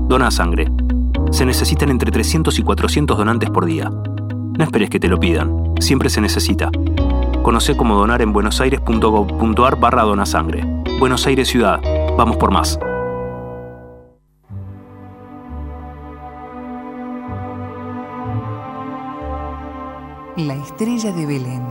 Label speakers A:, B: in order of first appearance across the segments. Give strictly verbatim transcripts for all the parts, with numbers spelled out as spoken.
A: Dona sangre. Se necesitan entre trescientos y cuatrocientos donantes por día. No esperes que te lo pidan. Siempre se necesita. Conocé cómo donar en buenosaires.gov.ar barra donasangre. Buenos Aires Ciudad. Vamos por más.
B: La estrella de Belén.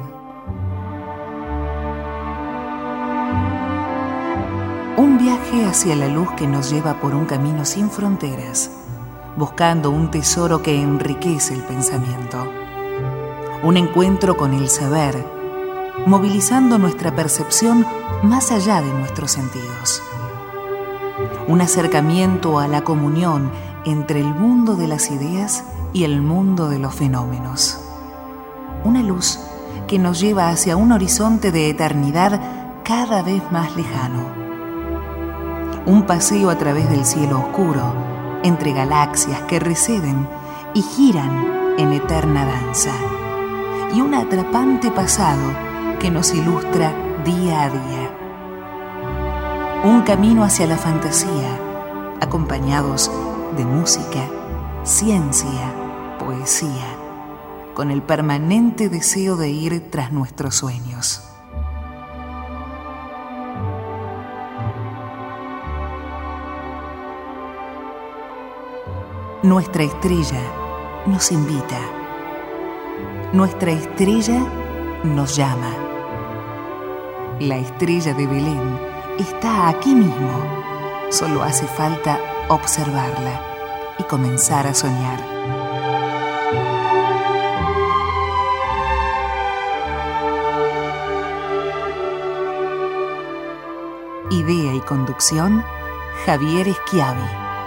B: Un viaje hacia la luz que nos lleva por un camino sin fronteras, buscando un tesoro que enriquece el pensamiento. Un encuentro con el saber, movilizando nuestra percepción más allá de nuestros sentidos. Un acercamiento a la comunión entre el mundo de las ideas y el mundo de los fenómenos. Una luz que nos lleva hacia un horizonte de eternidad cada vez más lejano. Un paseo a través del cielo oscuro, entre galaxias que receden y giran en eterna danza. Y un atrapante pasado que nos ilustra día a día. Un camino hacia la fantasía, acompañados de música, ciencia, poesía, con el permanente deseo de ir tras nuestros sueños. Nuestra estrella nos invita. Nuestra estrella nos llama. La estrella de Belén está aquí mismo. Solo hace falta observarla y comenzar a soñar. Idea y conducción, Javier Schiavi.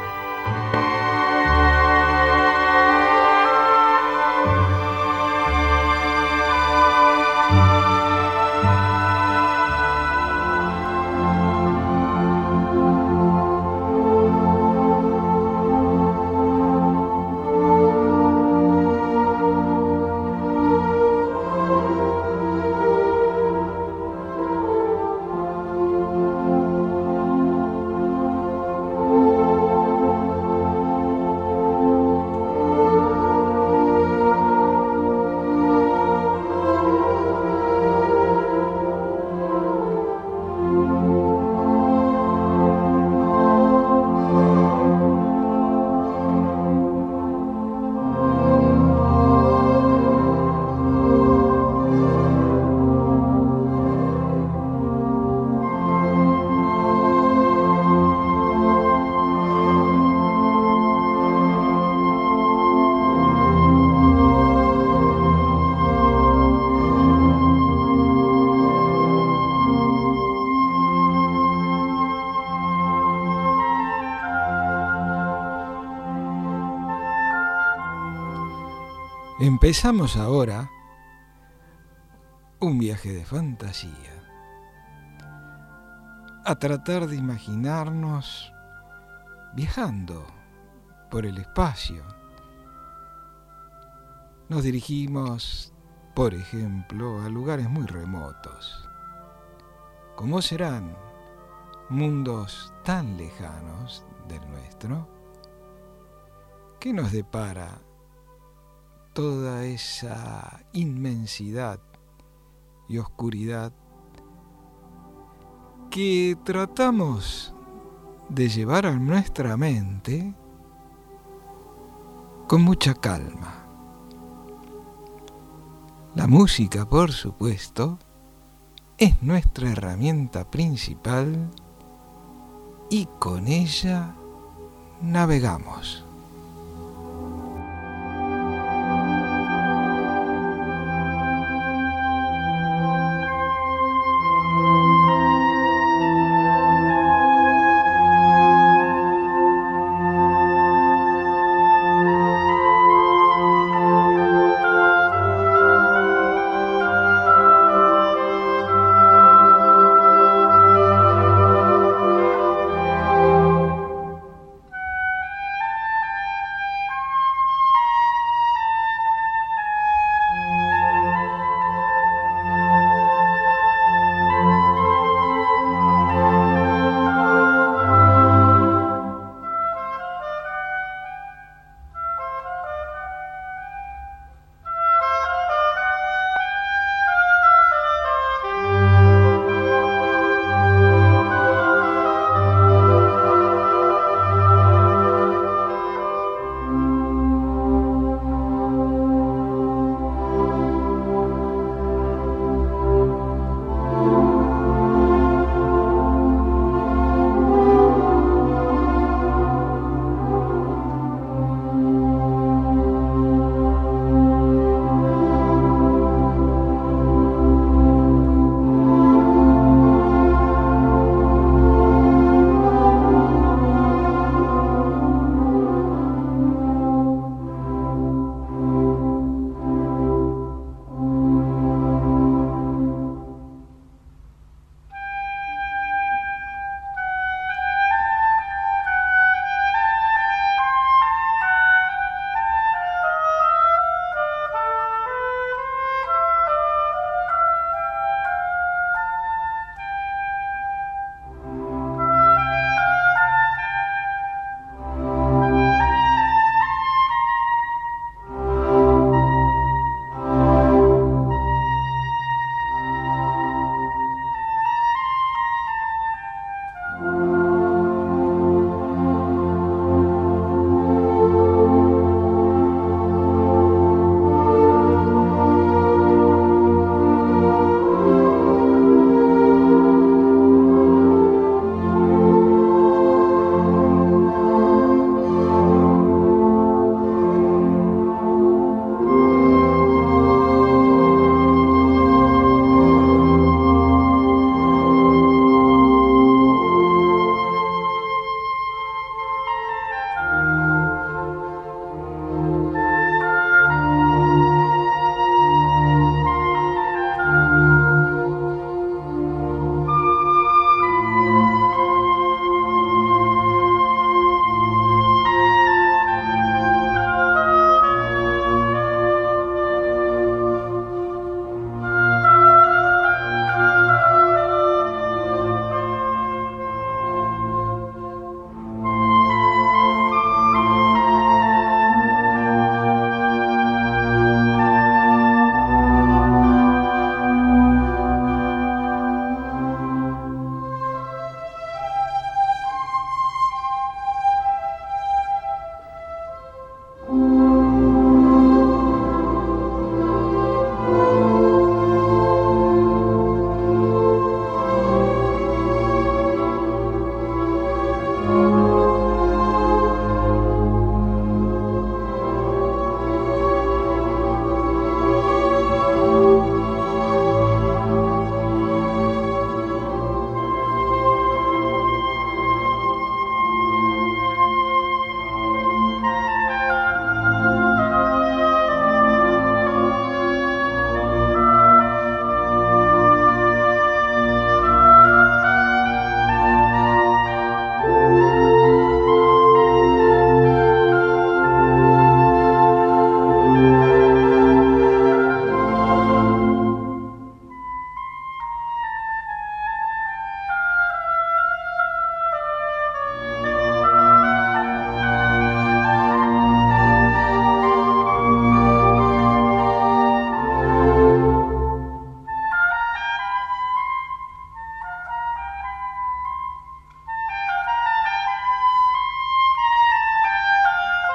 C: Empezamos ahora un viaje de fantasía, a tratar de imaginarnos viajando por el espacio. Nos dirigimos, por ejemplo, a lugares muy remotos. ¿Cómo serán mundos tan lejanos del nuestro? ¿Qué nos depara toda esa inmensidad y oscuridad que tratamos de llevar a nuestra mente con mucha calma? La música, por supuesto, es nuestra herramienta principal y con ella navegamos.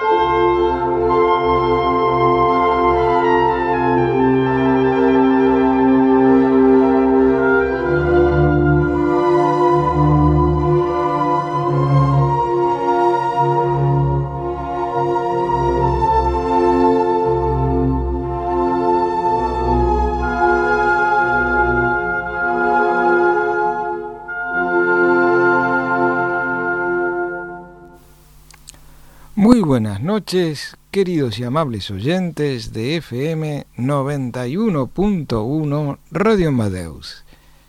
C: Muy buenas noches, queridos y amables oyentes de F M noventa y uno punto uno Radio Amadeus.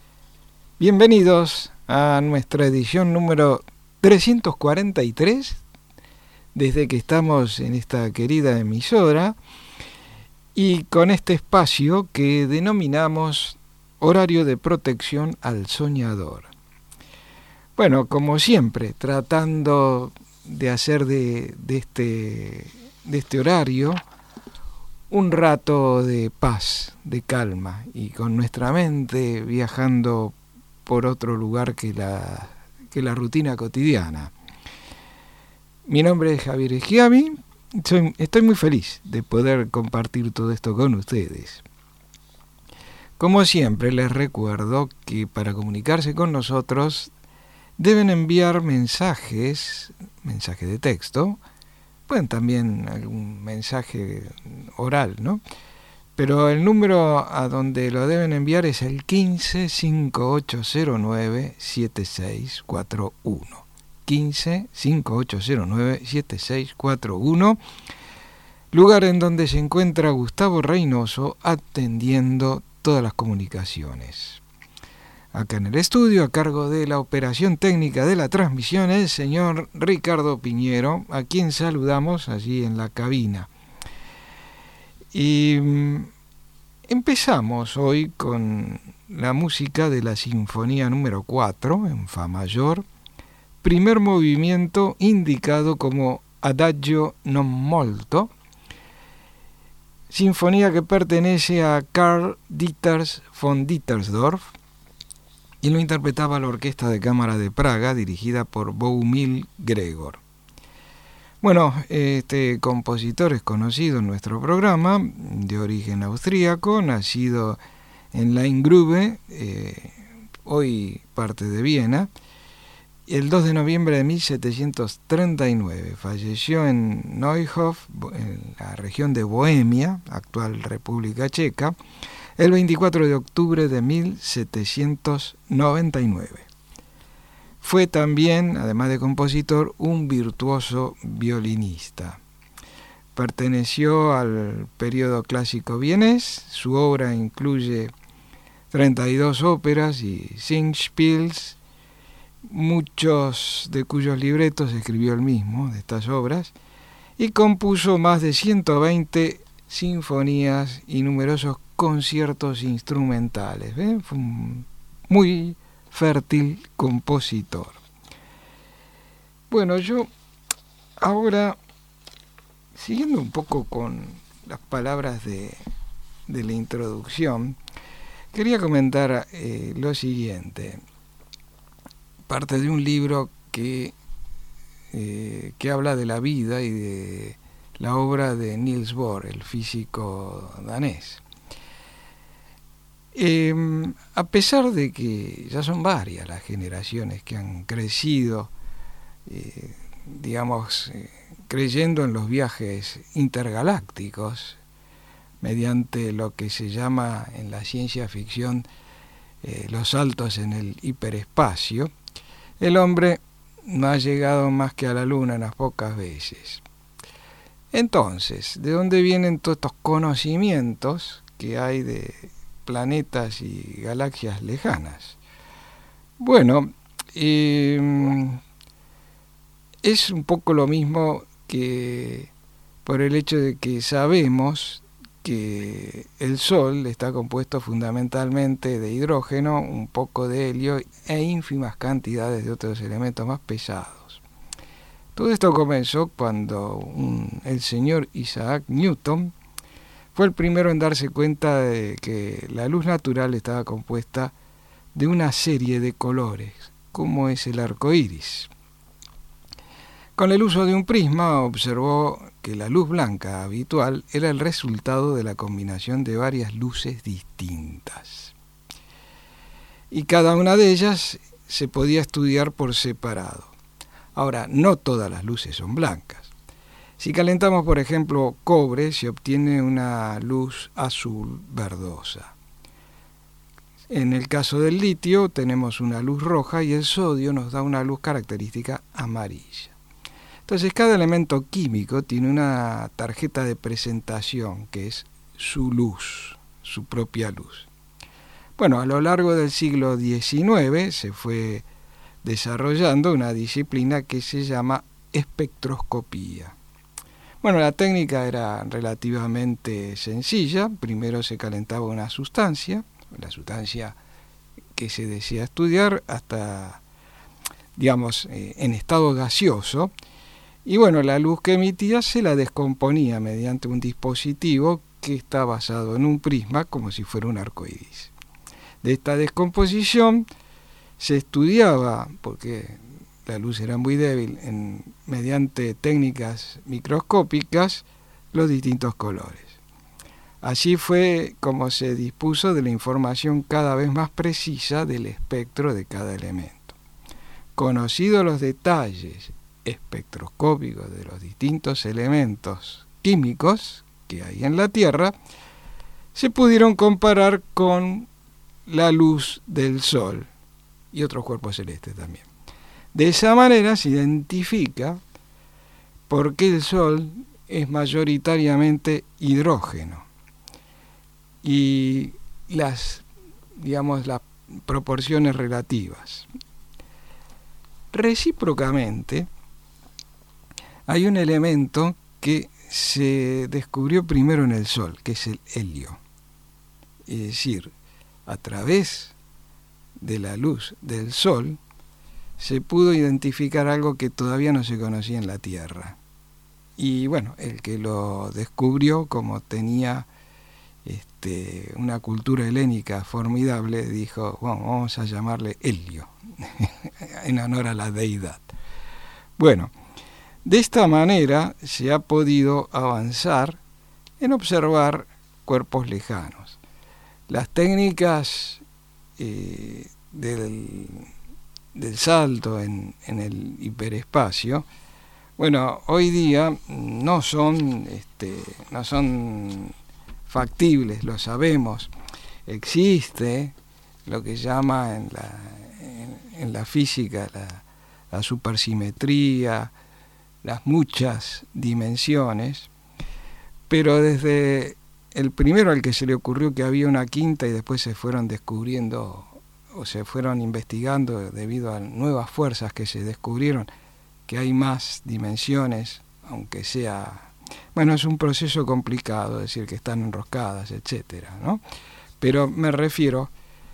C: Bienvenidos a nuestra edición número trescientos cuarenta y tres, desde que estamos en esta querida emisora, y con este espacio que denominamos Horario de Protección al Soñador. Bueno, como siempre, tratando de hacer de, de, este, de este horario un rato de paz, de calma, y con nuestra mente viajando por otro lugar que la, que la rutina cotidiana. Mi nombre es Javier Schiavi, soy, estoy muy feliz de poder compartir todo esto con ustedes. Como siempre, les recuerdo que para comunicarse con nosotros deben enviar mensajes, mensaje de texto, pueden también algún mensaje oral, ¿no? Pero el número a donde lo deben enviar es el quince, cincuenta y ocho cero nueve, setenta y seis cuarenta y uno. quince, cincuenta y ocho cero nueve, setenta y seis cuarenta y uno, lugar en donde se encuentra Gustavo Reynoso atendiendo todas las comunicaciones. Acá en el estudio, a cargo de la operación técnica de la transmisión, el señor Ricardo Piñero, a quien saludamos allí en la cabina. Y empezamos hoy con la música de la Sinfonía número cuatro, en Fa mayor, primer movimiento indicado como Adagio non molto, sinfonía que pertenece a Karl Dieters von Dittersdorf, y lo interpretaba la Orquesta de Cámara de Praga, dirigida por Bohumil Gregor. Bueno, este compositor es conocido en nuestro programa, de origen austríaco, nacido en Leingrube, eh, hoy parte de Viena, el dos de noviembre de mil setecientos treinta y nueve. Falleció en Neuhof, en la región de Bohemia, actual República Checa, el veinticuatro de octubre de mil setecientos noventa y nueve. Fue también, además de compositor, un virtuoso violinista. Perteneció al periodo clásico vienés. Su obra incluye treinta y dos óperas y Singspiels, muchos de cuyos libretos escribió él mismo, de estas obras, y compuso más de ciento veinte sinfonías y numerosos conciertos instrumentales. ¿eh? Fue un muy fértil compositor. Bueno, yo ahora, siguiendo un poco con las palabras de, de la introducción, quería comentar eh, lo siguiente. Parte de un libro que, eh, que habla de la vida y de la obra de Niels Bohr, el físico danés. Eh, a pesar de que ya son varias las generaciones que han crecido, eh, digamos, eh, creyendo en los viajes intergalácticos, mediante lo que se llama en la ciencia ficción eh, los saltos en el hiperespacio, el hombre no ha llegado más que a la Luna unas pocas veces. Entonces, ¿de dónde vienen todos estos conocimientos que hay de planetas y galaxias lejanas? Bueno, eh, es un poco lo mismo que por el hecho de que sabemos que el Sol está compuesto fundamentalmente de hidrógeno, un poco de helio e ínfimas cantidades de otros elementos más pesados. Todo esto comenzó cuando un, el señor Isaac Newton fue el primero en darse cuenta de que la luz natural estaba compuesta de una serie de colores, como es el arco iris. Con el uso de un prisma observó que la luz blanca habitual era el resultado de la combinación de varias luces distintas. Y cada una de ellas se podía estudiar por separado. Ahora, no todas las luces son blancas. Si calentamos, por ejemplo, cobre, se obtiene una luz azul verdosa. En el caso del litio tenemos una luz roja y el sodio nos da una luz característica amarilla. Entonces, cada elemento químico tiene una tarjeta de presentación que es su luz, su propia luz. Bueno, a lo largo del siglo diecinueve se fue desarrollando una disciplina que se llama espectroscopía. Bueno, la técnica era relativamente sencilla. Primero se calentaba una sustancia, la sustancia que se desea estudiar, hasta, digamos, eh, en estado gaseoso. Y bueno, la luz que emitía se la descomponía mediante un dispositivo que está basado en un prisma, como si fuera un arcoíris. De esta descomposición se estudiaba, porque la luz era muy débil, en, mediante técnicas microscópicas, los distintos colores. Así fue como se dispuso de la información cada vez más precisa del espectro de cada elemento. Conocidos los detalles espectroscópicos de los distintos elementos químicos que hay en la Tierra, se pudieron comparar con la luz del Sol y otros cuerpos celestes también. De esa manera se identifica por qué el Sol es mayoritariamente hidrógeno y las, digamos, las proporciones relativas. Recíprocamente, hay un elemento que se descubrió primero en el Sol, que es el helio. Es decir, a través de la luz del Sol se pudo identificar algo que todavía no se conocía en la Tierra. Y bueno, el que lo descubrió, como tenía este, una cultura helénica formidable, dijo, bueno, vamos a llamarle Helio, en honor a la deidad. Bueno, de esta manera se ha podido avanzar en observar cuerpos lejanos. Las técnicas eh, del, del salto en, en el hiperespacio, bueno, hoy día no son, este, no son factibles, lo sabemos. Existe lo que se llama en la, en, en la física la, la supersimetría, las muchas dimensiones, pero desde el primero al que se le ocurrió que había una quinta y después se fueron descubriendo o se fueron investigando debido a nuevas fuerzas que se descubrieron que hay más dimensiones, aunque sea, bueno, es un proceso complicado, es decir, que están enroscadas, etcétera, ¿no? Pero me refiero,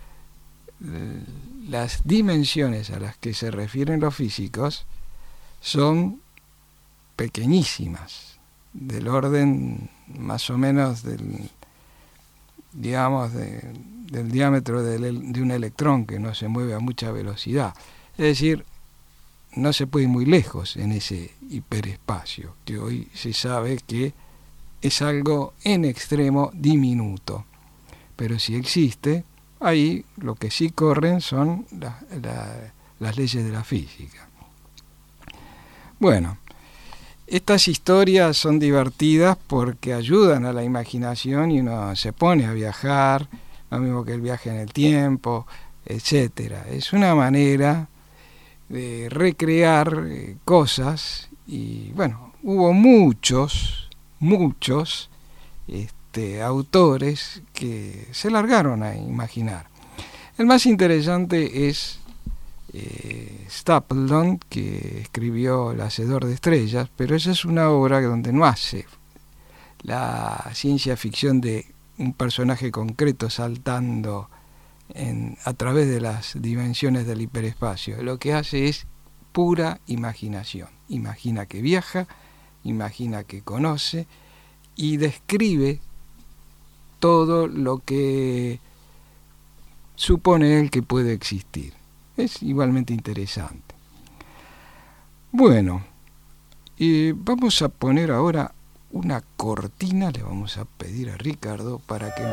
C: las dimensiones a las que se refieren los físicos son pequeñísimas, del orden más o menos del, digamos, de, del diámetro de, de un electrón que no se mueve a mucha velocidad. Es decir, no se puede ir muy lejos en ese hiperespacio, que hoy se sabe que es algo en extremo diminuto. Pero si existe, ahí lo que sí corren son la, la, las leyes de la física. Bueno, estas historias son divertidas porque ayudan a la imaginación y uno se pone a viajar, lo mismo que el viaje en el tiempo, etcétera. Es una manera de recrear eh, cosas y bueno, hubo muchos, muchos este, autores que se largaron a imaginar. El más interesante es eh, Stapledon, que escribió El Hacedor de Estrellas, pero esa es una obra donde no hace la ciencia ficción de un personaje concreto saltando En, a través de las dimensiones del hiperespacio. Lo que hace es pura imaginación. Imagina que viaja, imagina que conoce y describe todo lo que supone él que puede existir. Es igualmente interesante. Bueno, Y vamos a poner ahora una cortina, le vamos a pedir a Ricardo para que...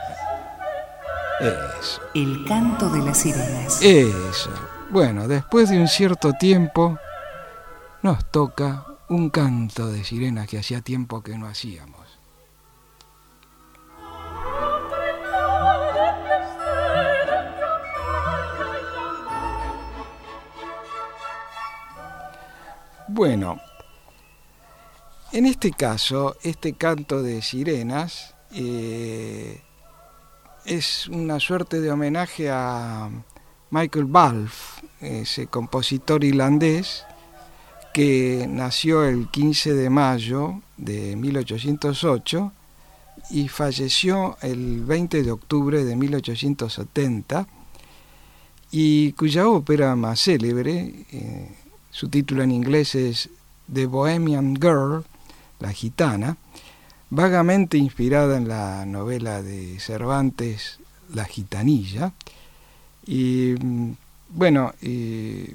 C: Eso.
B: El canto de las sirenas.
C: Eso. Bueno, después de un cierto tiempo nos toca un canto de sirenas que hacía tiempo que no hacíamos. Bueno, en este caso, este canto de sirenas eh, es una suerte de homenaje a Michael Balfe, ese compositor irlandés que nació el quince de mayo de mil ochocientos ocho y falleció el veinte de octubre de mil ochocientos setenta, y cuya ópera más célebre, eh, su título en inglés es The Bohemian Girl, la gitana, vagamente inspirada en la novela de Cervantes, La gitanilla. Y bueno, y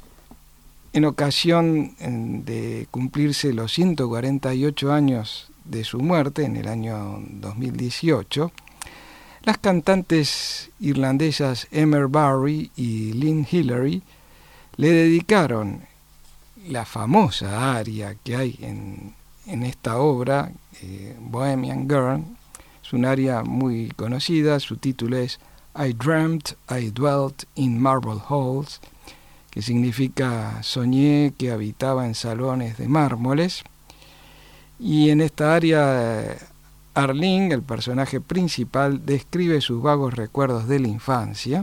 C: en ocasión de cumplirse los ciento cuarenta y ocho años de su muerte, en el año dos mil dieciocho, las cantantes irlandesas Emer Barry y Lynn Hillary le dedicaron la famosa aria que hay en, en esta obra, eh, Bohemian Girl. Es un aria muy conocida, su título es I Dreamt I Dwelt in Marble Halls, que significa soñé que habitaba en salones de mármoles. Y en esta aria, Arlene, el personaje principal, describe sus vagos recuerdos de la infancia.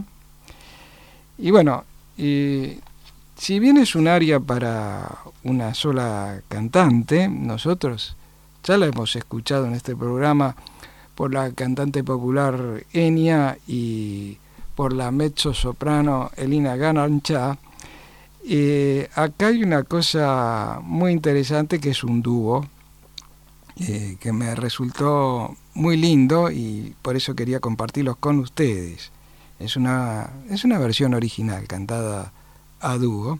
C: Y bueno, y si bien es un aria para una sola cantante, nosotros ya la hemos escuchado en este programa por la cantante popular Enya y por la mezzosoprano Elina Ganancha. Eh, acá hay una cosa muy interesante, que es un dúo eh, que me resultó muy lindo y por eso quería compartirlos con ustedes. Es una, es una versión original cantada a dúo,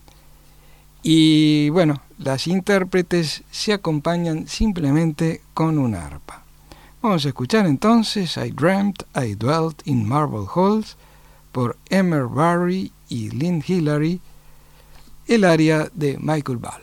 C: y bueno, las intérpretes se acompañan simplemente con un arpa. Vamos a escuchar entonces I Dreamt I Dwelt in Marble Halls por Emer Barry y Lynn Hillary, el aria de Michael Balfe.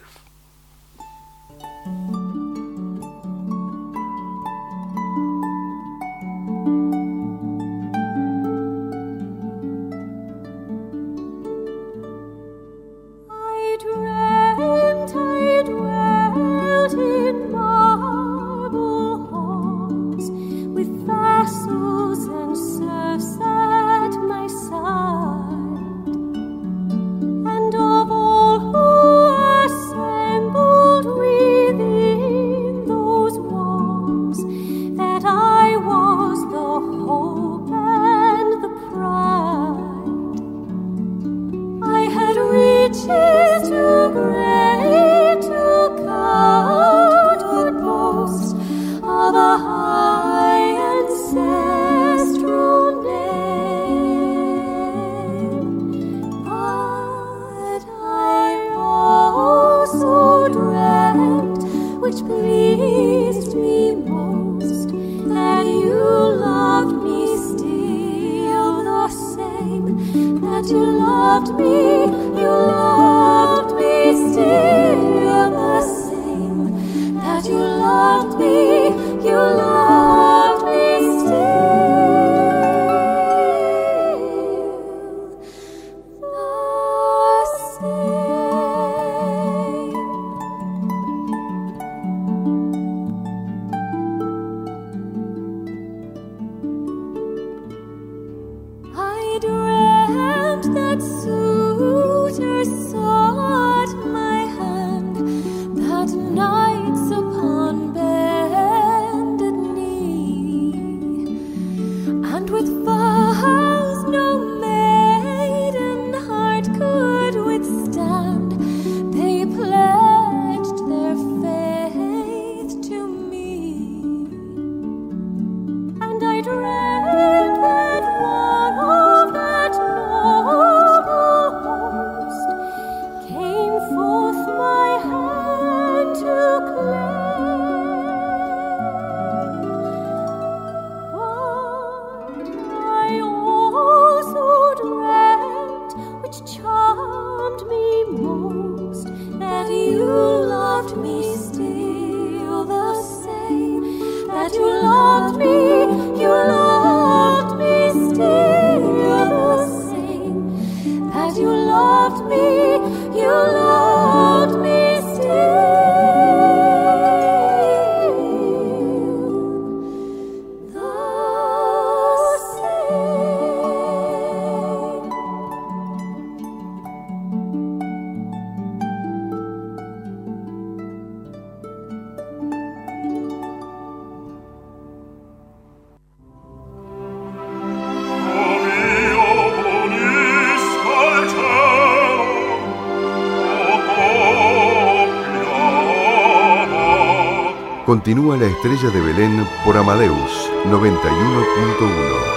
D: Forth my hand loved me still the same, that you loved me, you loved me still the same, that you loved me, you loved me still.
E: Continúa La Estrella de Belén por Amadeus noventa y uno punto uno.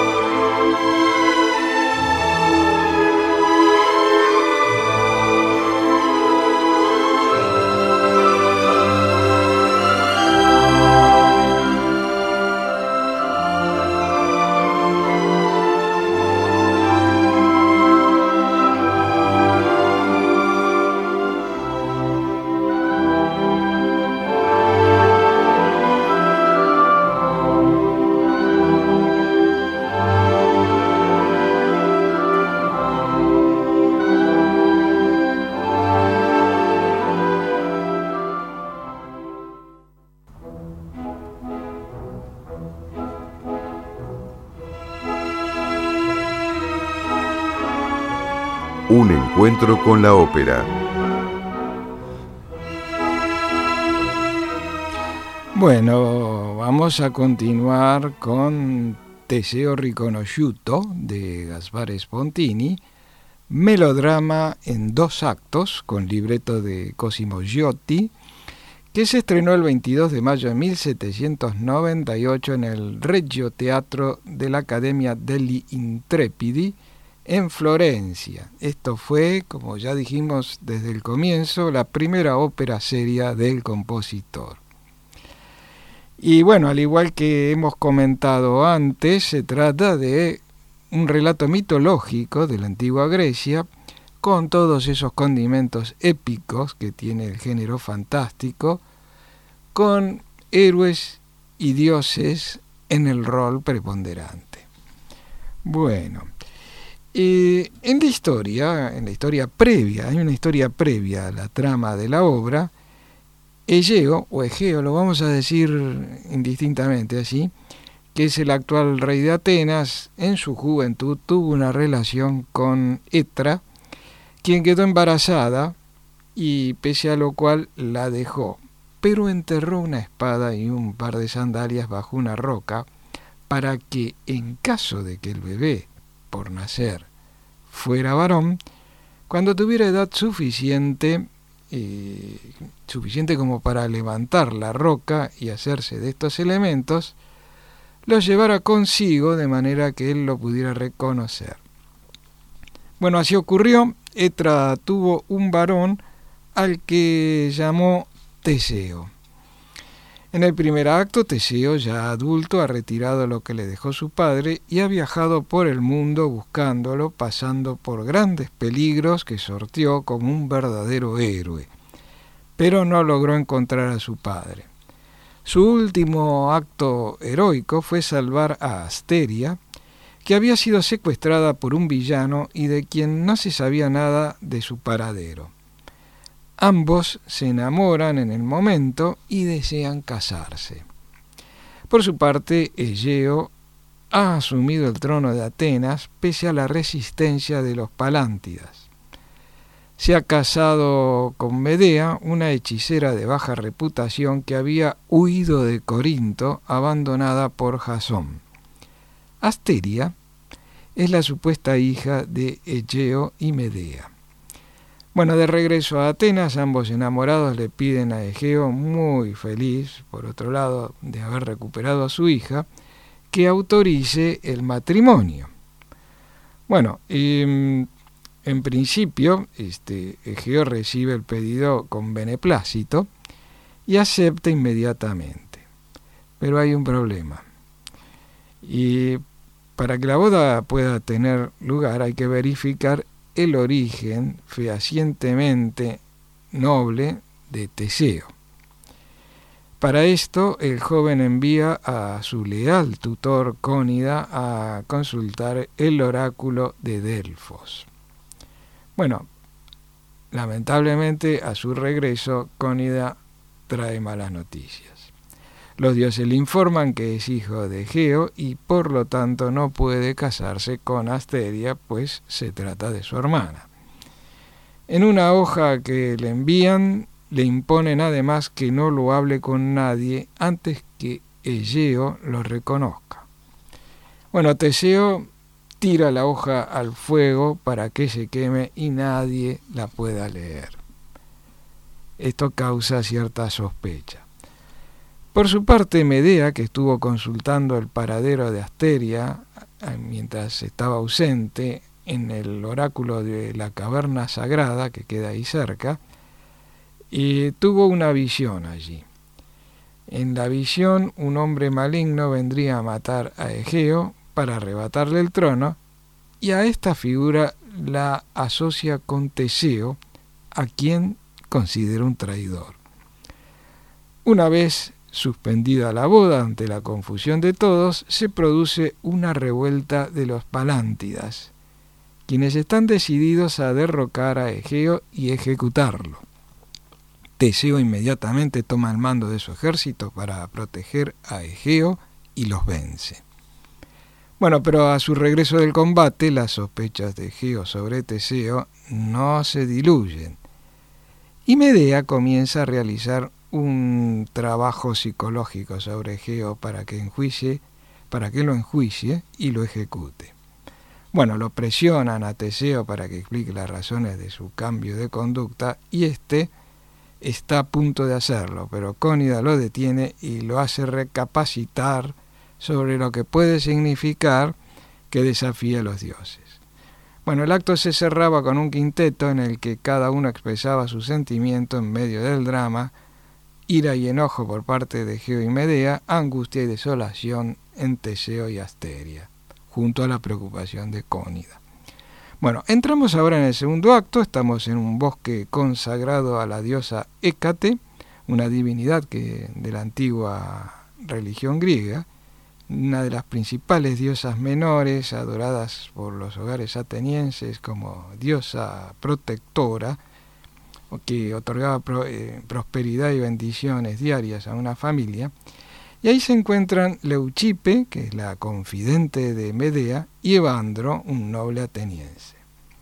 E: Un encuentro con la ópera.
C: Bueno, vamos a continuar con Teseo riconosciuto de Gaspare Spontini, melodrama en dos actos con libreto de Cosimo Giotti, que se estrenó el veintidós de mayo de mil setecientos noventa y ocho en el Regio Teatro de la Accademia degli Intrepidi en Florencia. Esto fue, como ya dijimos desde el comienzo, la primera ópera seria del compositor. Y bueno, al igual que hemos comentado antes, se trata de un relato mitológico de la antigua Grecia, con todos esos condimentos épicos que tiene el género fantástico, con héroes y dioses en el rol preponderante. Bueno, Eh, en la historia, en la historia previa, hay una historia previa a la trama de la obra. Egeo, o Egeo, lo vamos a decir indistintamente así, que es el actual rey de Atenas, en su juventud tuvo una relación con Etra, quien quedó embarazada y pese a lo cual la dejó, pero enterró una espada y un par de sandalias bajo una roca para que, en caso de que el bebé por nacer fuera varón, cuando tuviera edad suficiente, eh, suficiente como para levantar la roca y hacerse de estos elementos, los llevara consigo de manera que él lo pudiera reconocer. Bueno, así ocurrió. Etra tuvo un varón al que llamó Teseo. En el primer acto, Teseo, ya adulto, ha retirado lo que le dejó su padre y ha viajado por el mundo buscándolo, pasando por grandes peligros que sorteó como un verdadero héroe, pero no logró encontrar a su padre. Su último acto heroico fue salvar a Asteria, que había sido secuestrada por un villano y de quien no se sabía nada de su paradero. Ambos se enamoran en el momento y desean casarse. Por su parte, Egeo ha asumido el trono de Atenas pese a la resistencia de los palántidas. Se ha casado con Medea, una hechicera de baja reputación que había huido de Corinto, abandonada por Jasón. Asteria es la supuesta hija de Egeo y Medea. Bueno, de regreso a Atenas, ambos enamorados le piden a Egeo, muy feliz, por otro lado, de haber recuperado a su hija, que autorice el matrimonio. Bueno, eh, en principio, este, Egeo recibe el pedido con beneplácito y acepta inmediatamente. Pero hay un problema. Y para que la boda pueda tener lugar hay que verificar el origen fehacientemente noble de Teseo. Para esto, el joven envía a su leal tutor Cónida a consultar el oráculo de Delfos. Bueno, lamentablemente, a su regreso, Cónida trae malas noticias. Los dioses le informan que es hijo de Egeo y por lo tanto no puede casarse con Asteria, pues se trata de su hermana. En una hoja que le envían, le imponen además que no lo hable con nadie antes que Egeo lo reconozca. Bueno, Teseo tira la hoja al fuego para que se queme y nadie la pueda leer. Esto causa cierta sospecha. Por su parte, Medea, que estuvo consultando el paradero de Asteria mientras estaba ausente en el oráculo de la caverna sagrada que queda ahí cerca, y tuvo una visión allí. En la visión, un hombre maligno vendría a matar a Egeo para arrebatarle el trono, y a esta figura la asocia con Teseo, a quien considera un traidor. Una vez suspendida la boda ante la confusión de todos, se produce una revuelta de los Palántidas, quienes están decididos a derrocar a Egeo y ejecutarlo. Teseo inmediatamente toma el mando de su ejército para proteger a Egeo y los vence. Bueno, pero a su regreso del combate, las sospechas de Egeo sobre Teseo no se diluyen, y Medea comienza a realizar un trabajo psicológico sobre Egeo para que enjuicie, para que lo enjuicie y lo ejecute. Bueno, lo presionan a Teseo para que explique las razones de su cambio de conducta y éste está a punto de hacerlo, pero Cónida lo detiene y lo hace recapacitar sobre lo que puede significar que desafíe a los dioses. Bueno, el acto se cerraba con un quinteto en el que cada uno expresaba su sentimiento en medio del drama: ira y enojo por parte de Egeo y Medea, angustia y desolación en Teseo y Asteria, junto a la preocupación de Cónida. Bueno, entramos ahora en el segundo acto. Estamos en un bosque consagrado a la diosa Hécate, una divinidad que de la antigua religión griega, una de las principales diosas menores adoradas por los hogares atenienses como diosa protectora, que otorgaba pro, eh, prosperidad y bendiciones diarias a una familia. Y ahí se encuentran Leucippe, que es la confidente de Medea, y Evandro, un noble ateniense.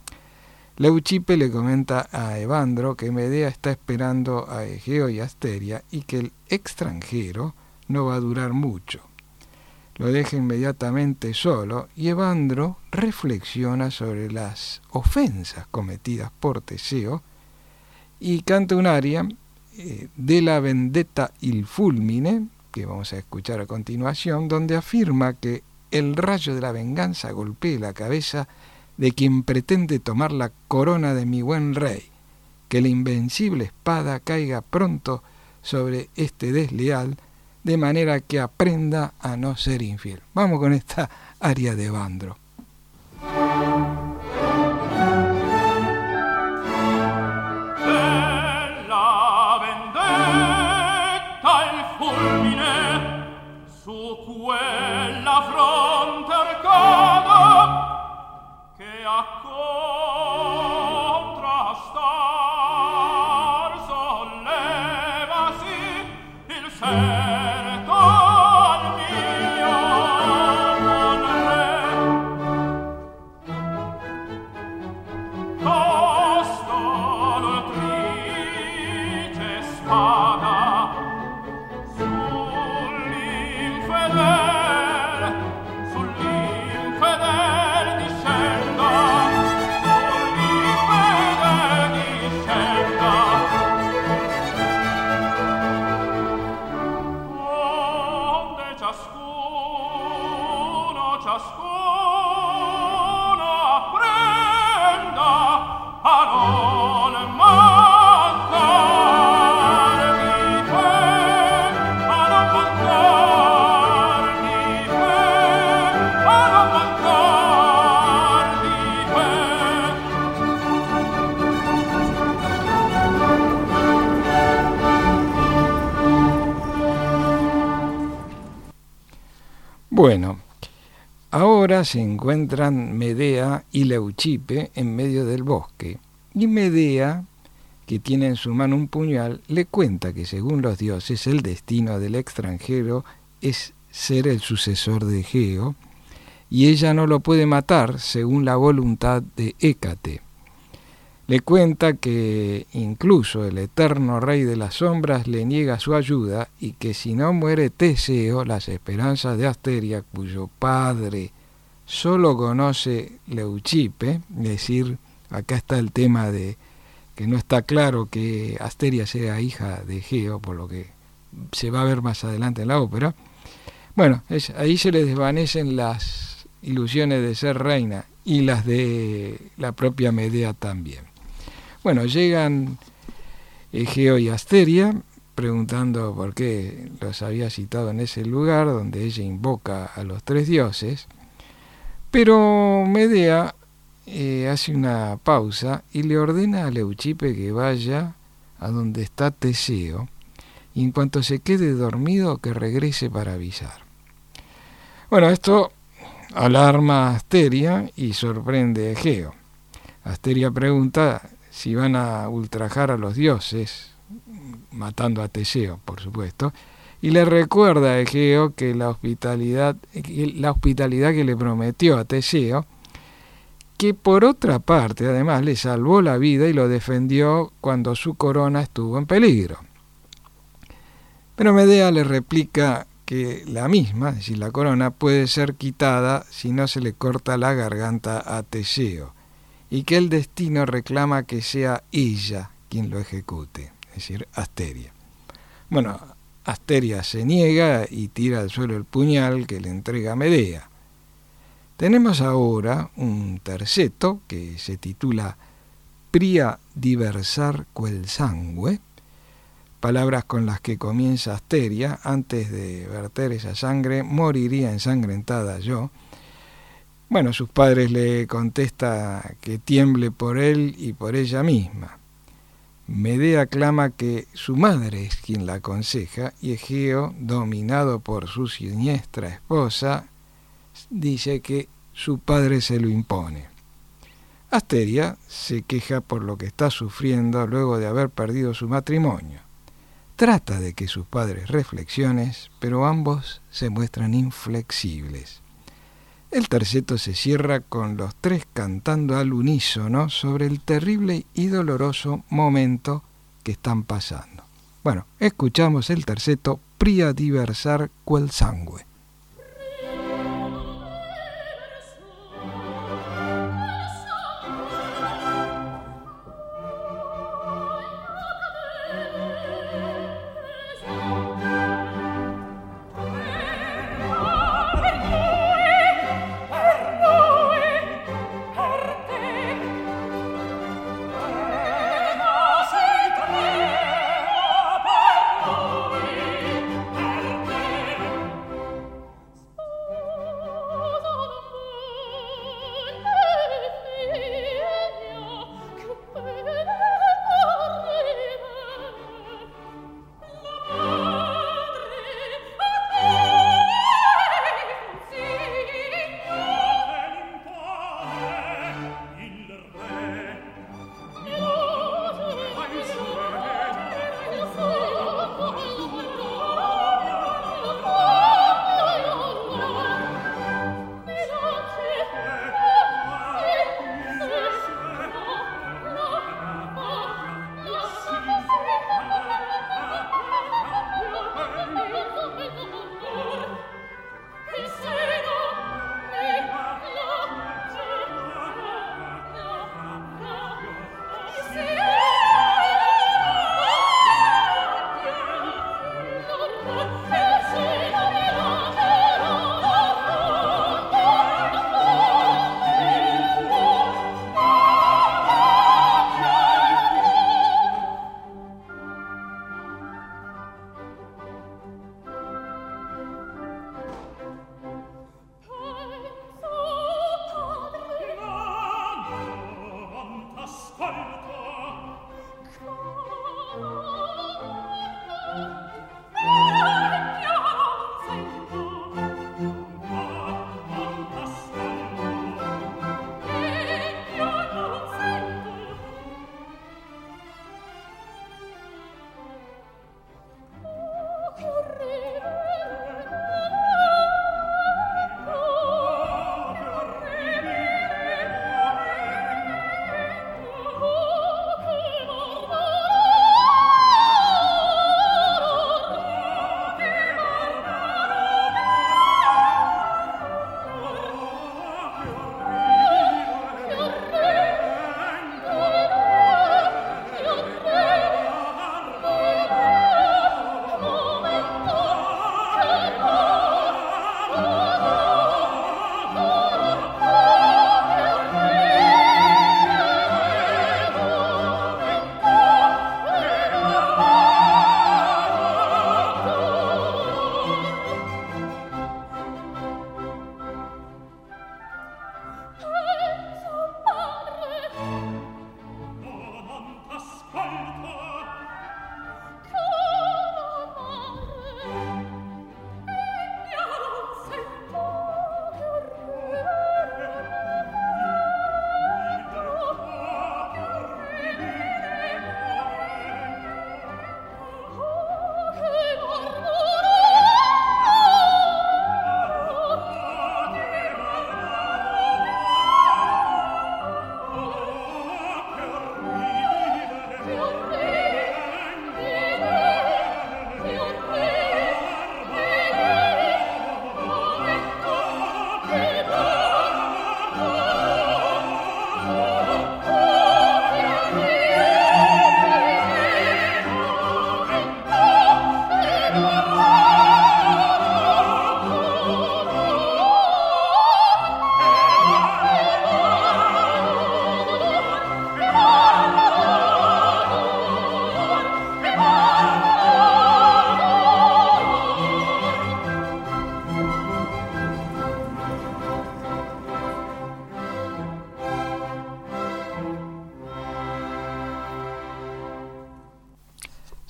C: Leucippe le comenta a Evandro que Medea está esperando a Egeo y Asteria y que el extranjero no va a durar mucho. Lo deja inmediatamente solo y Evandro reflexiona sobre las ofensas cometidas por Teseo y canta un aria eh, de la vendetta il fulmine, que vamos a escuchar a continuación, donde afirma que el rayo de la venganza golpee la cabeza de quien pretende tomar la corona de mi buen rey, que la invencible espada caiga pronto sobre este desleal, de manera que aprenda a no ser infiel. Vamos con esta aria de Evandro.
F: Quella fronte arcada che a contrastar sollevasi il serto al mio buon re. Tosta l'oltrice spada a non mancarmi.
C: Bueno, ahora se encuentran Medea y Leucippe en medio del bosque, y Medea, que tiene en su mano un puñal, le cuenta que según los dioses el destino del extranjero es ser el sucesor de Egeo, y ella no lo puede matar según la voluntad de Hécate. Le cuenta que incluso el eterno rey de las sombras le niega su ayuda y que si no muere Teseo, las esperanzas de Asteria, cuyo padre solo conoce Leucippe, es decir, acá está el tema de que no está claro que Asteria sea hija de Egeo, por lo que se va a ver más adelante en la ópera. Bueno, es, ahí se le desvanecen las ilusiones de ser reina y las de la propia Medea también. Bueno, llegan Egeo y Asteria preguntando por qué los había citado en ese lugar donde ella invoca a los tres dioses, pero Medea eh, hace una pausa y le ordena a Leucippe que vaya a donde está Teseo y en cuanto se quede dormido que regrese para avisar. Bueno, esto alarma a Asteria y sorprende a Egeo. Asteria pregunta si van a ultrajar a los dioses, matando a Teseo, por supuesto, y le recuerda a Egeo que la hospitalidad, la hospitalidad que le prometió a Teseo, que por otra parte además le salvó la vida y lo defendió cuando su corona estuvo en peligro. Pero Medea le replica que la misma, es decir, la corona, puede ser quitada si no se le corta la garganta a Teseo, y que el destino reclama que sea ella quien lo ejecute, es decir, Asteria. Bueno, Asteria se niega y tira al suelo el puñal que le entrega Medea. Tenemos ahora un terceto que se titula Pria diversar quel sangue, palabras con las que comienza Asteria: antes de verter esa sangre moriría ensangrentada yo. Bueno, sus padres le contesta que tiemble por él y por ella misma. Medea clama que su madre es quien la aconseja y Egeo, dominado por su siniestra esposa, dice que su padre se lo impone. Asteria se queja por lo que está sufriendo luego de haber perdido su matrimonio. Trata de que sus padres reflexionen, pero ambos se muestran inflexibles. El terceto se cierra con los tres cantando al unísono sobre el terrible y doloroso momento que están pasando. Bueno, escuchamos el terceto Pria diversar quel sangue.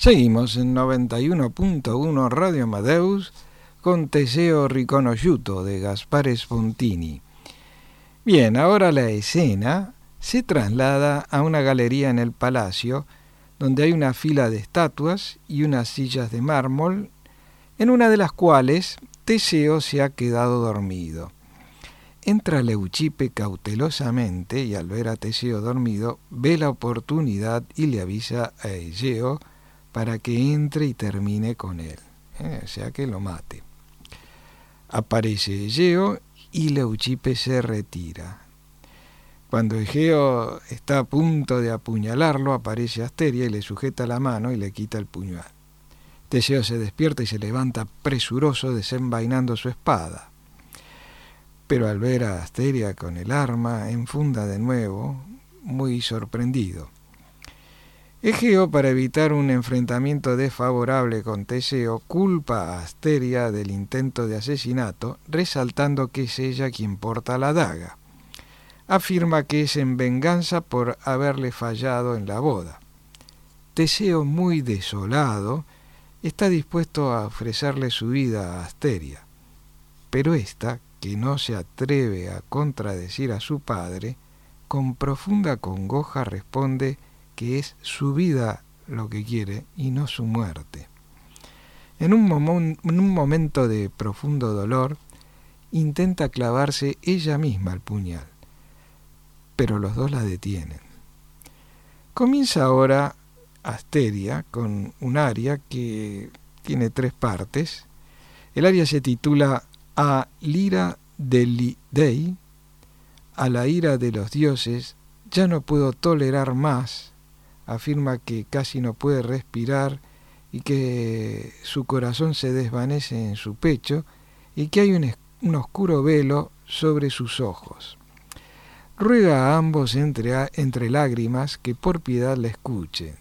C: Seguimos en noventa y uno punto uno Radio Amadeus con Teseo Riconosciuto de Gaspare Spontini. Bien, ahora la escena se traslada a una galería en el palacio donde hay una fila de estatuas y unas sillas de mármol, en una de las cuales Teseo se ha quedado dormido. Entra Leucippe cautelosamente y al ver a Teseo dormido ve la oportunidad y le avisa a Egeo para que entre y termine con él, eh, o sea que lo mate. Aparece Egeo y Leucippe se retira. Cuando Egeo está a punto de apuñalarlo, aparece Asteria y le sujeta la mano y le quita el puñal. Teseo se despierta y se levanta presuroso desenvainando su espada. Pero al ver a Asteria con el arma, enfunda de nuevo, muy sorprendido. Egeo, para evitar un enfrentamiento desfavorable con Teseo, culpa a Asteria del intento de asesinato, resaltando que es ella quien porta la daga. Afirma que es en venganza por haberle fallado en la boda. Teseo, muy desolado, está dispuesto a ofrecerle su vida a Asteria, pero ésta, que no se atreve a contradecir a su padre, con profunda congoja responde que es su vida lo que quiere y no su muerte. En un, mom- en un momento de profundo dolor, intenta clavarse ella misma el puñal, pero los dos la detienen. Comienza ahora Asteria con un aria que tiene tres partes. El aria se titula A l'ira degli dei, a la ira de los dioses, ya no puedo tolerar más. Afirma que casi no puede respirar y que su corazón se desvanece en su pecho y que hay un, un oscuro velo sobre sus ojos. Ruega a ambos entre, entre lágrimas que por piedad la escuchen.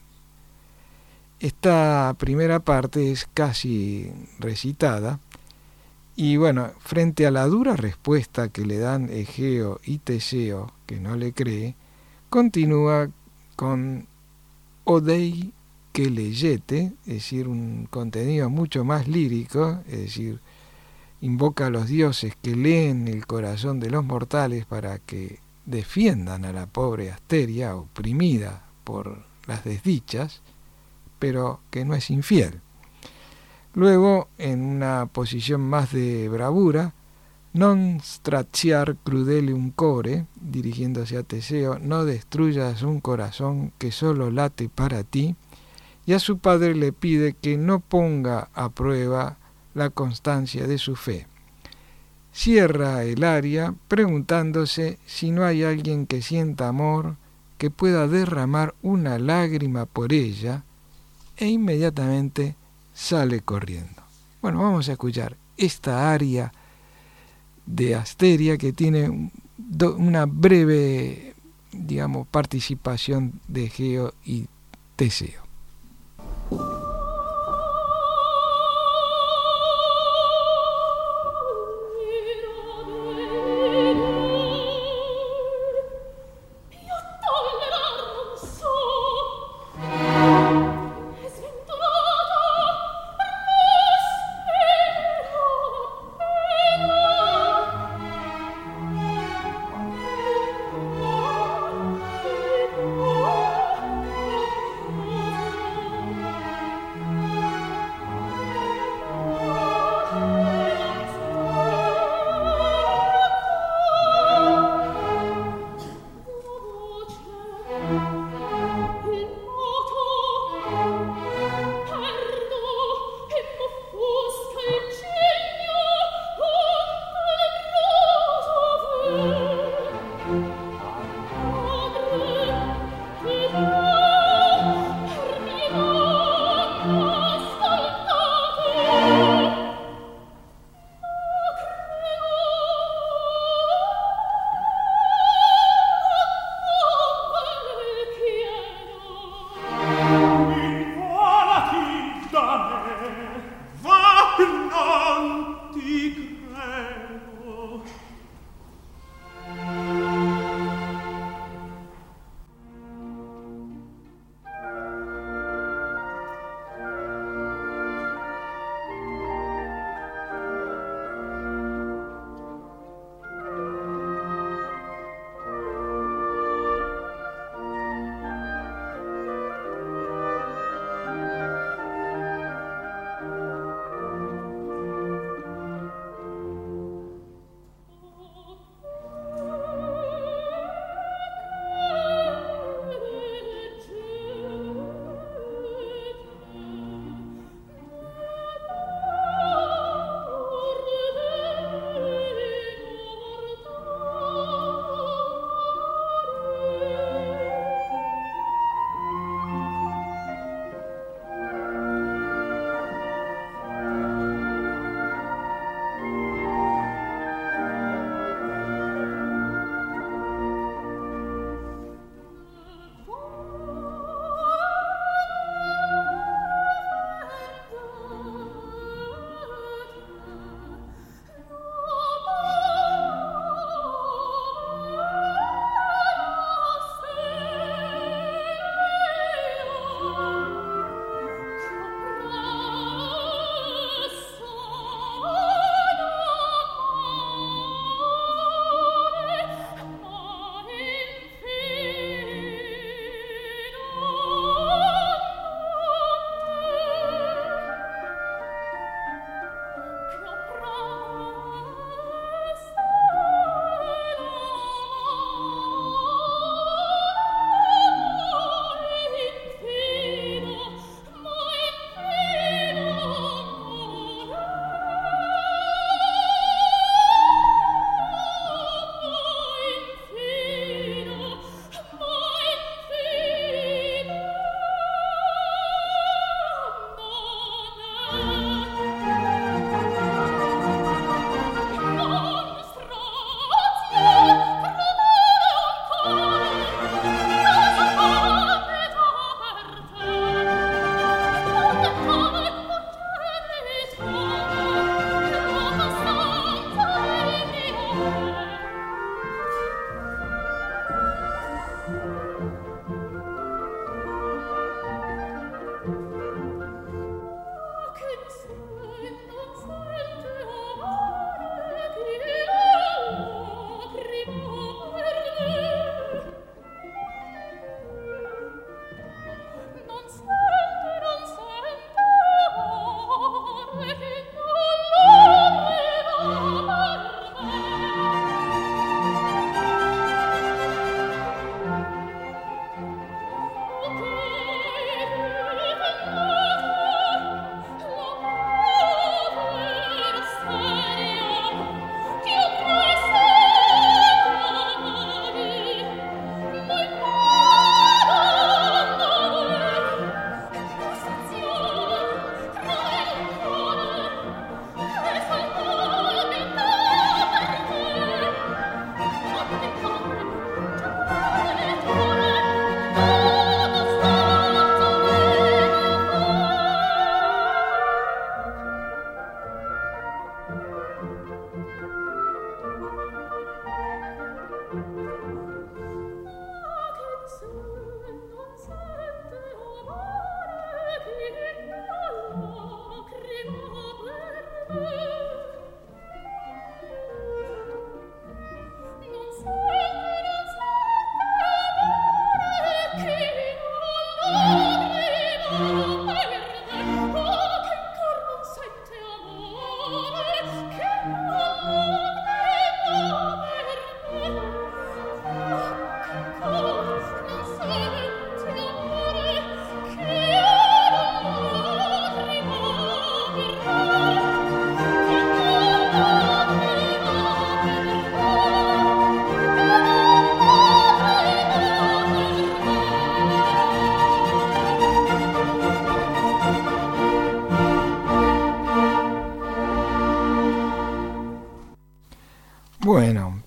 C: Esta primera parte es casi recitada y bueno, frente a la dura respuesta que le dan Egeo y Teseo, que no le cree, continúa con Odei que leyete, es decir, un contenido mucho más lírico, es decir, invoca a los dioses que leen el corazón de los mortales para que defiendan a la pobre Asteria, oprimida por las desdichas, pero que no es infiel. Luego, en una posición más de bravura, non stracciar crudelium core, dirigiéndose a Teseo, no destruyas un corazón que solo late para ti, y a su padre le pide que no ponga a prueba la constancia de su fe. Cierra el aria preguntándose si no hay alguien que sienta amor, que pueda derramar una lágrima por ella, e inmediatamente sale corriendo. Bueno, vamos a escuchar esta aria de Asteria que tiene una breve, digamos, participación de Egeo y Teseo. Bueno,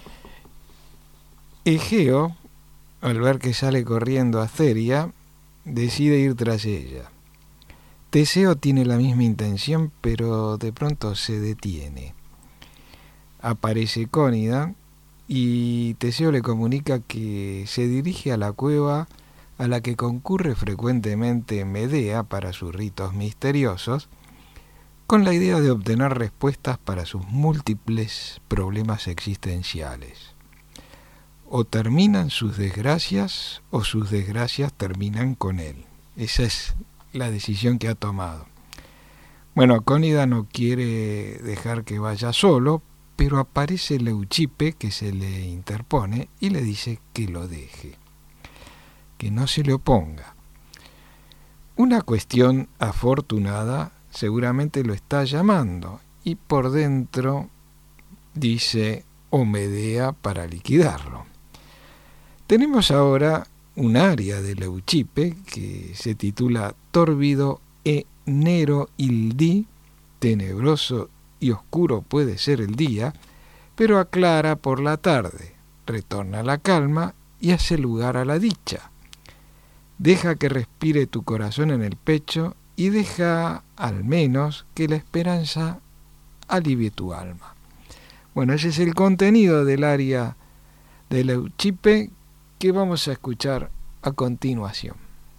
C: Egeo, al ver que sale corriendo Asteria, decide ir tras ella. Teseo tiene la misma intención, pero de pronto se detiene. Aparece Cónida y Teseo le comunica que se dirige a la cueva a la que concurre frecuentemente Medea para sus ritos misteriosos, con la idea de obtener respuestas para sus múltiples problemas existenciales. O terminan sus desgracias, o sus desgracias terminan con él. Esa es la decisión que ha tomado. Bueno, Cónida no quiere dejar que vaya solo, pero aparece Leucippe, que se le interpone y le dice que lo deje, que no se le oponga. Una cuestión afortunada seguramente lo está llamando, y por dentro dice o Medea para liquidarlo. Tenemos ahora un aria de Leucippe que se titula Tórbido e nero il dì, tenebroso y oscuro puede ser el día, pero aclara por la tarde, retorna la calma y hace lugar a la dicha. Deja que respire tu corazón en el pecho y deja al menos que la esperanza alivie tu alma. Bueno, ese es el contenido del aria de Leucippe que vamos a escuchar a continuación.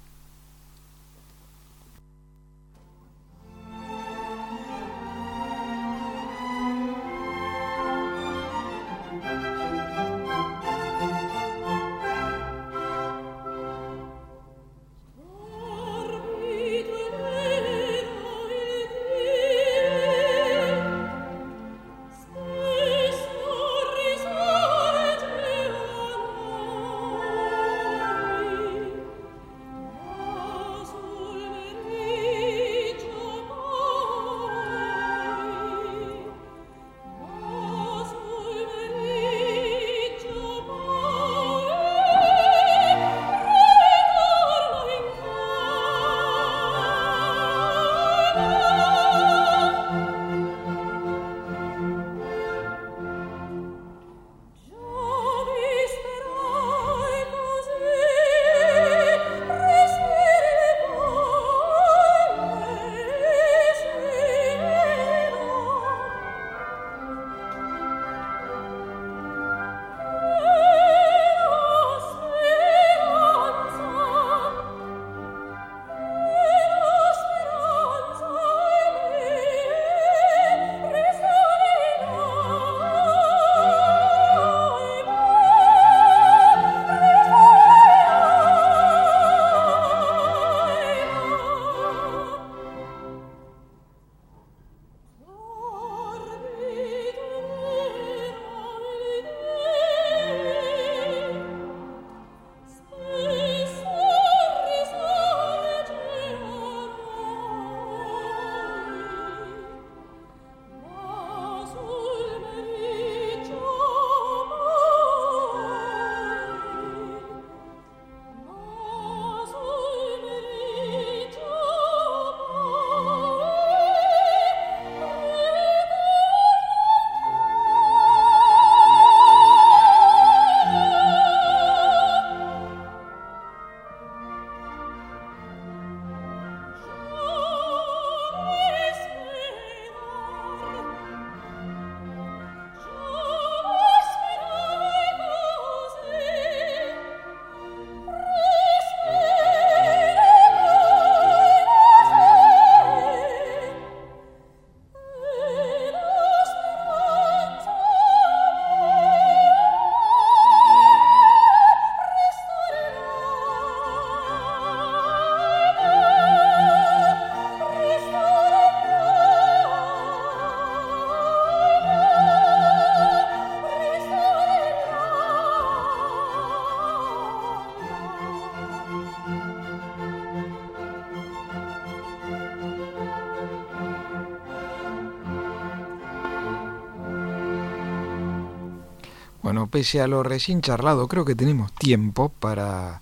C: Bueno, pese a lo recién charlado, creo que tenemos tiempo para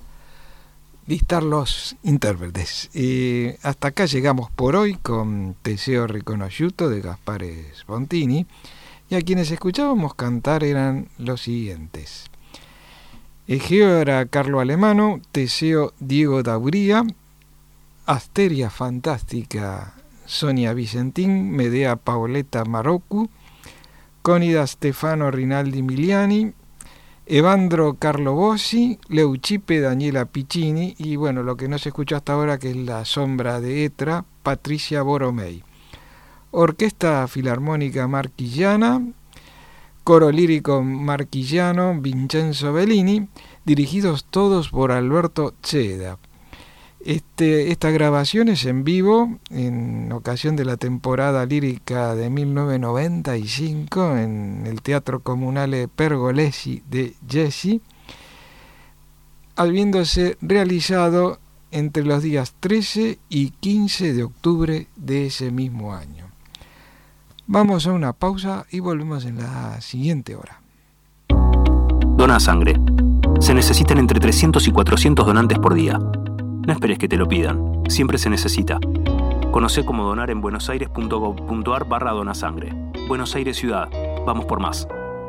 C: listar los intérpretes. Eh, hasta acá llegamos por hoy con Teseo Riconosciuto de Gaspare Spontini y a quienes escuchábamos cantar eran los siguientes: Egeo era Carlo Alemano, Teseo Diego Dauría, Asteria Fantástica Sonia Vicentín, Medea Paoletta Maroccu, Cónida Stefano Rinaldi Miliani, Evandro Carlo Bossi, Leucippe Daniela Piccini y bueno, lo que no se escuchó hasta ahora, que es La Sombra de Etra, Patricia Borromei. Orquesta Filarmónica Marquillana, Coro Lírico Marquillano, Vincenzo Bellini, dirigidos todos por Alberto Cheda. Este, esta grabación es en vivo en ocasión de la temporada lírica de mil novecientos noventa y cinco en el Teatro Comunale Pergolesi de Jesi, habiéndose realizado entre los días trece y quince de octubre de ese mismo año. Vamos a una pausa y volvemos en la siguiente hora.
A: Dona sangre. Se necesitan entre trescientos y cuatrocientos donantes por día. No esperes que te lo pidan, siempre se necesita. Conocé cómo donar en buenosaires.gov.ar barra donasangre. Buenos Aires Ciudad, vamos por más.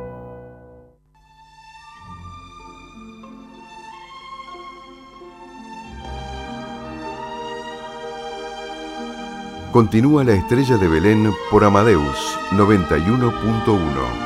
E: Continúa La Estrella de Belén por Amadeus noventa y uno punto uno.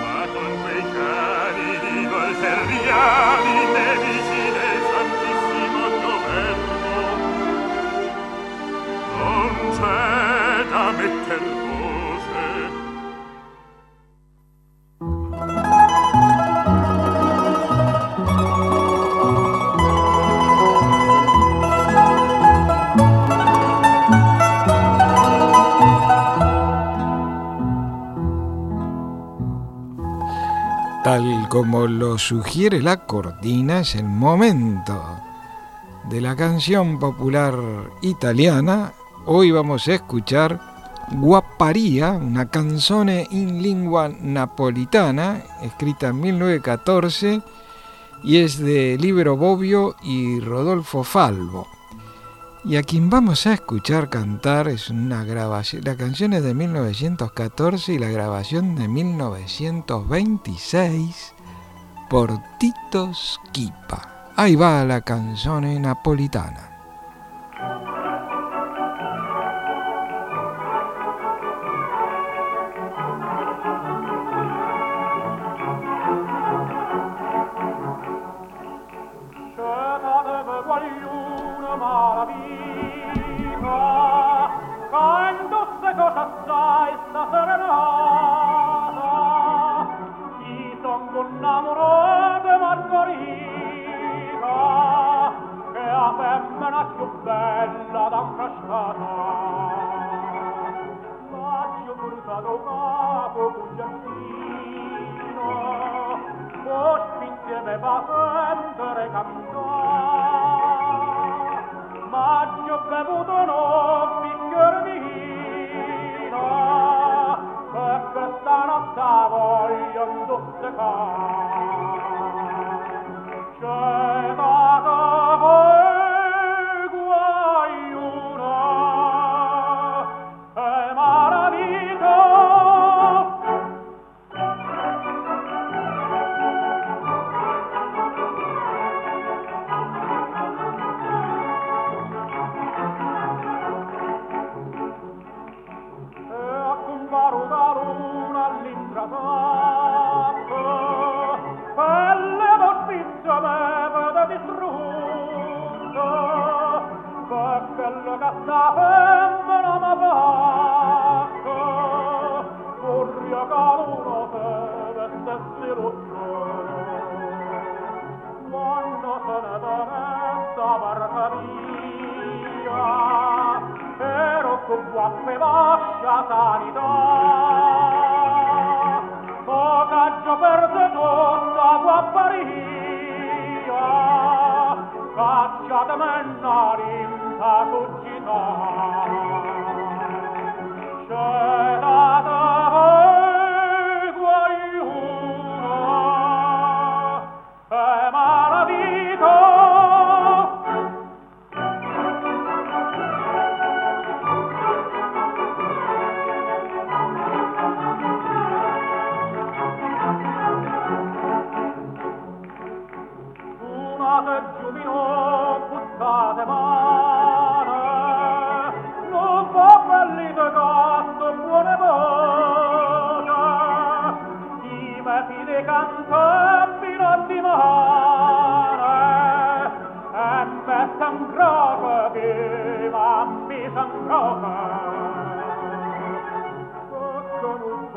C: Tal como lo sugiere la cortina, es el momento de la canción popular italiana. Hoy vamos a escuchar Guapparia, una canzone in lingua napolitana, escrita en mil novecientos catorce, y es de Libero Bobbio y Rodolfo Falvo. Y a quien vamos a escuchar cantar es una grabación, la canción es de mil novecientos catorce y la grabación de mil novecientos veintiséis por Tito Schipa. Ahí va la canzone napolitana.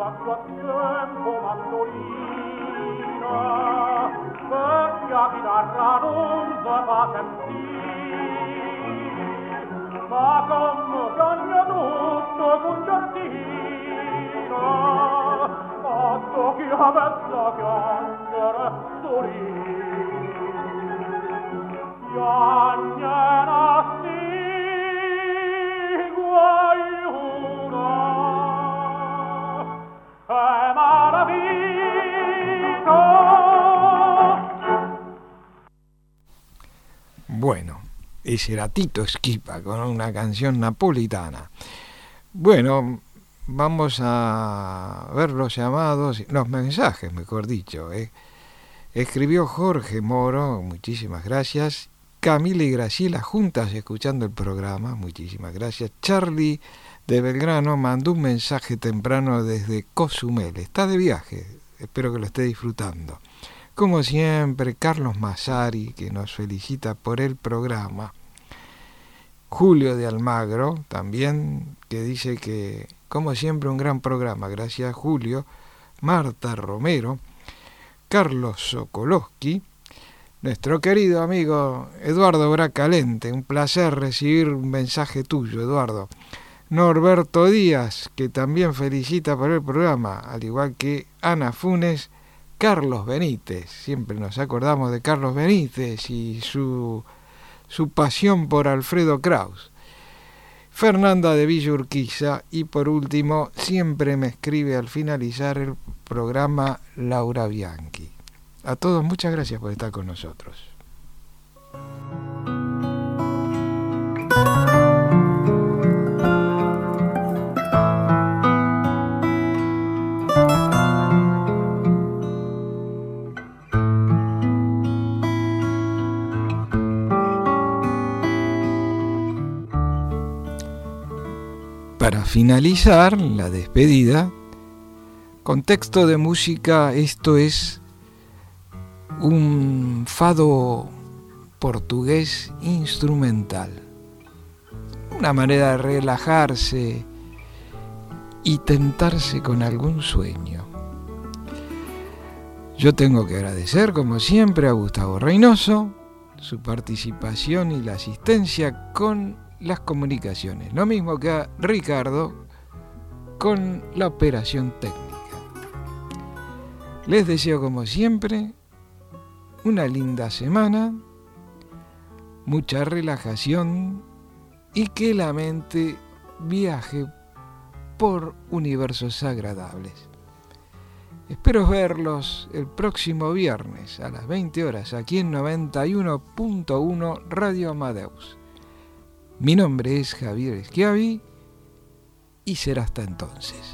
F: a tiempo mandolina, perché a chitarra non si fa sentire, ma come cagna tutto con giardina, fatto che a mezza chiacchiere solina, piagnena sti guaiuna, è maravita.
C: Bueno, ese era Tito Schipa con una canción napolitana. Bueno, vamos a ver los llamados, los mensajes, mejor dicho. ¿eh? Escribió Jorge Moro, muchísimas gracias. Camila y Graciela juntas escuchando el programa, muchísimas gracias. Charlie de Belgrano mandó un mensaje temprano desde Cozumel, está de viaje, espero que lo esté disfrutando. Como siempre, Carlos Massari, que nos felicita por el programa. Julio de Almagro, también, que dice que, como siempre, un gran programa. Gracias, Julio. Marta Romero. Carlos Sokolowski. Nuestro querido amigo Eduardo Bracalente. Un placer recibir un mensaje tuyo, Eduardo. Norberto Díaz, que también felicita por el programa, al igual que Ana Funes. Carlos Benítez, siempre nos acordamos de Carlos Benítez y su, su pasión por Alfredo Kraus. Fernanda de Villa Urquiza y por último, siempre me escribe al finalizar el programa Laura Bianchi. A todos muchas gracias por estar con nosotros. Para finalizar la despedida, contexto de música, esto es un fado portugués instrumental, una manera de relajarse y tentarse con algún sueño. Yo tengo que agradecer, como siempre, a Gustavo Reynoso, su participación y la asistencia con las comunicaciones, lo mismo que a Ricardo con la operación técnica. Les deseo, como siempre, una linda semana, mucha relajación y que la mente viaje por universos agradables. Espero verlos el próximo viernes a las veinte horas aquí en noventa y uno punto uno Radio Amadeus. Mi nombre es Javier Schiavi y será hasta entonces.